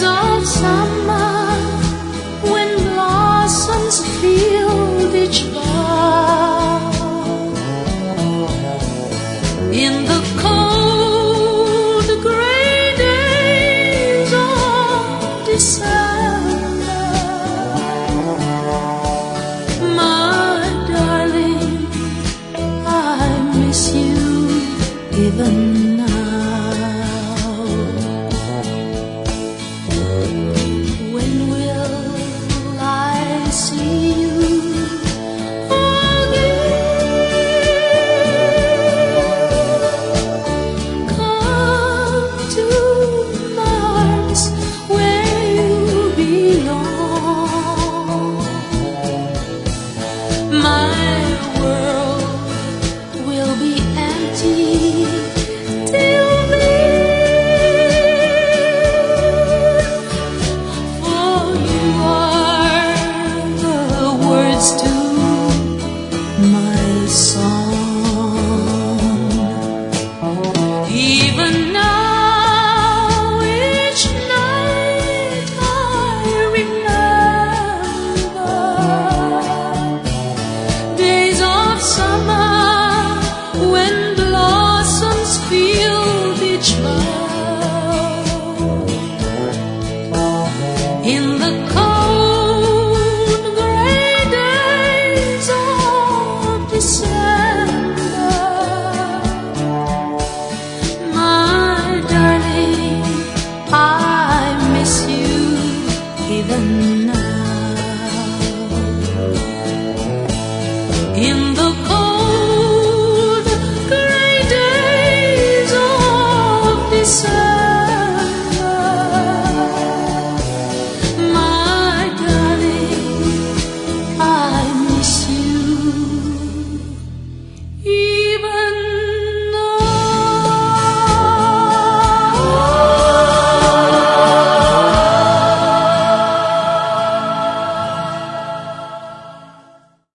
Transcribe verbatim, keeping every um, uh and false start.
of summer, when blossoms filled each bough, in the cold gray days of December, my darling, I miss you even now. When will I see you again? Come to my arms where you belong. My world will be empty till then, for you are the words to my song. Even now, each night I remember days of summer when blossoms filled each bough, in the cold gray days of December. My darling, I miss you even now.